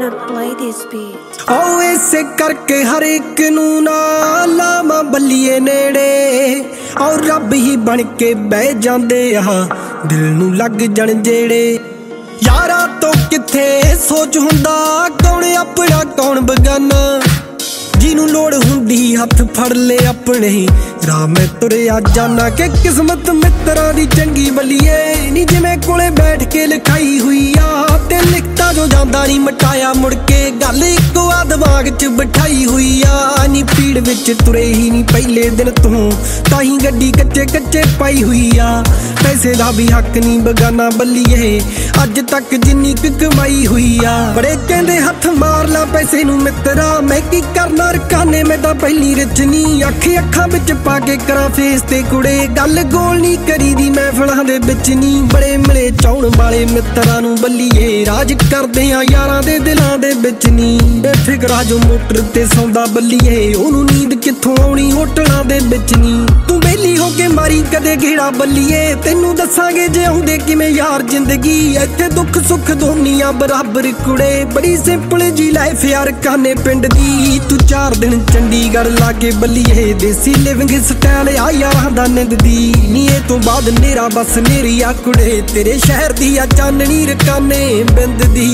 Lord, play this beat. आओ ऐसे करके हर एक नू ना लावां बल्लीए नेड़े और रब ही बन के बह जांदे आ दिल नू लग जण जेड़े यारा तो किथे सोच हुंदा कौन अपना कौन बगाना जिनू लोड़ हुंदी हथ फड़ ले अपने राह में तुरिया जाना के किस्मत मित्रा दी चंगी बल्लीए नी जिवें कोले बैठ के लिखाई हुई आ ते लिखता जो जांदा नी मटाया मुड़ के गल इक्को आ दिमाग च बिठाई हुई आ नी पीड़ विच तुरे ही नी पहले दिन तों ताही गड्डी कच्चे कच्चे पाई हुई आ पैसे दा भी हक नी बगाना बल्लीए अज तक जिन्नी कमाई हुई आ बड़े कहंदे हथ मार ला पैसे नू मित्रा मैं की करना रकाने मैं तां पहली रचनी अखां विच पा के करा फेस ते कुड़े गल गोल नी करी दी महफिलां दे विच नी बड़े मिले चाउण वाले मित्रां नू बल्लीए राज करदे आ यारां दे दिलां दे विच नी बेफिकरा जो मोटर ते सौंदा बल्लीए ओनू नींद कित्थों आउणी होटलां दे विच नी तू बेली हो के मारी कदे घेड़ा बल्लीए तेनू दसांगे जे आउंदे किवें यार जिंदगी इत्थे दुख सुख दोनियां बराबर कुड़े बड़ी सिंपल जी लाइफ यार काने पिंड दी तू 4 दिन चंडीगढ़ लाके बल्लीए देसी लिविंग स्टाइल आ यारां दा निंद दी नी ए तो बाद नेरा बस नेरी आ कुड़े तेरे शहर दी आ चाननी रकाने बिंद दी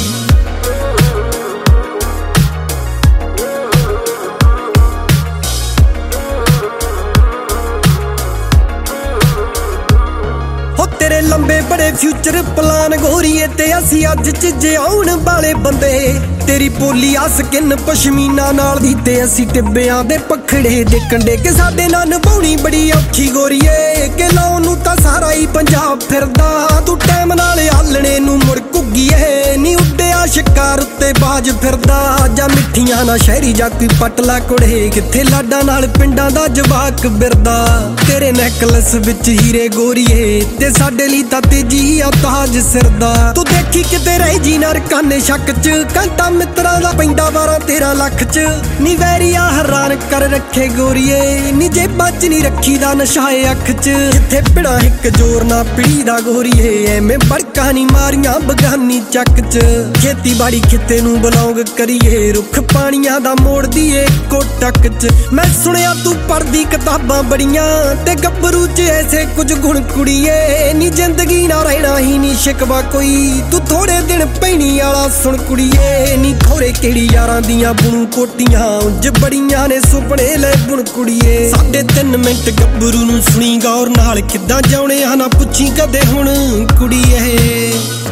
तेरे लंबे बड़े फ्यूचर प्लान गोरीए ते असी अज च आउण वाले बंदे तेरी पोली आ स्किन पशमीना नाल दी ते असी टिब्बियां दे पखड़े दे कंडे के साडे नाल निभाउणी बड़ी औखी गोरीए के लाउण नूं तां सारा ही पंजाब फिरदा तू टाइम नाल हालणे नूं मुड़ घुग्गीए नी उड्डिया शिकार उत्ते बाज फिरदा जा मिठियां ना शहरी जा कोई पटला कुड़े किथे लाडा नाल पिंडां दा जवाक बिरदा तेरे नेकलेस विच हीरे गोरीए ते साडे लई तां तेजी आ ताज सिरदा तू देखी किते रह जी ना रकाने शक च घंटा मित्रा दा पैंदा 12-13 लाख च नी वैरिया हैरान कर रखे गोरीए नी जेबां च नी रखी दा नशाए अख च जिथे पिड़ा हिक जोर ना पीड़ी दा गोरीए एवें बड़का नी मारियां बगानी चक च खेती बाड़ी खिते नू बिलोंग करिए रुख पानियां दा मोड़ दीए कोटक च मैं सुनिया तू पढ़दी किताबां बड़ियां ते गब्बरू च ऐसे कुछ गुण कुड़ीए नी जिंदगी ना रहना ही नी शिकवा कोई तू थोड़े दिन पैनी आला सुन कुड़ीए नी खोरे केड़ी यारां दियां बुणू कोटियां उंज बड़ियां ने सुपने ले बुण कुड़ीए 3.5 मिंट गब्बरू नू सुनी गौर नाल किद्दां जाउणे आ ना पुछी कदे हुण कुड़ीए।